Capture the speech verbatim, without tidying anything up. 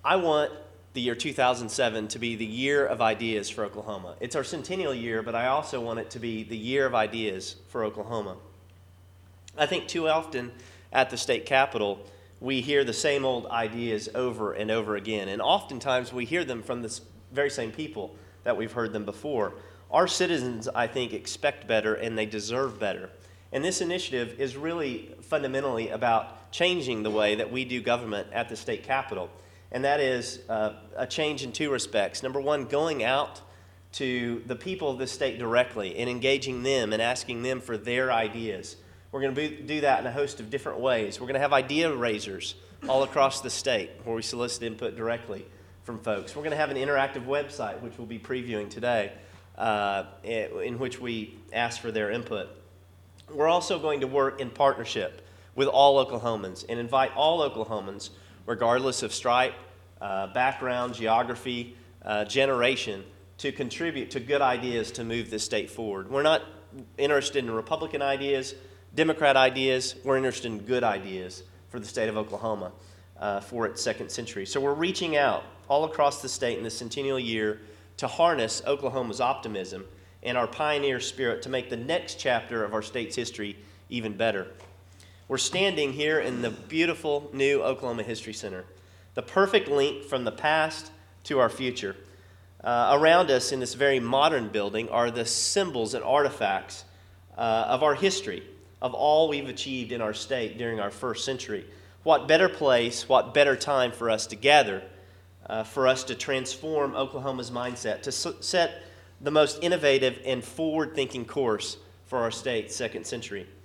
I want the year two thousand seven to be the year of ideas for Oklahoma. It's our centennial year, but I also want it to be the year of ideas for Oklahoma. I think too often at the state capitol, we hear the same old ideas over and over again, and oftentimes we hear them from the very same people that we've heard them before. Our citizens, I think, expect better, and they deserve better. And this initiative is really fundamentally about changing the way that we do government at the state capitol. And that is uh, a change in two respects. Number one, going out to the people of the state directly and engaging them and asking them for their ideas. We're going to do that in a host of different ways. We're going to have idea raisers all across the state where we solicit input directly from folks. We're going to have an interactive website, which we'll be previewing today, uh, in which we ask for their input. We're also going to work in partnership with all Oklahomans and invite all Oklahomans, regardless of stripe, uh, background, geography, uh, generation, to contribute to good ideas to move this state forward. We're not interested in Republican ideas, Democrat ideas. We're interested in good ideas for the state of Oklahoma uh, for its second century. So we're reaching out all across the state in this centennial year to harness Oklahoma's optimism and our pioneer spirit to make the next chapter of our state's history even better. We're standing here in the beautiful new Oklahoma History Center, the perfect link from the past to our future. Uh, around us in this very modern building are the symbols and artifacts uh, of our history, of all we've achieved in our state during our first century. What better place, what better time for us to gather, uh, for us to transform Oklahoma's mindset, to s- set the most innovative and forward-thinking course for our state's second century.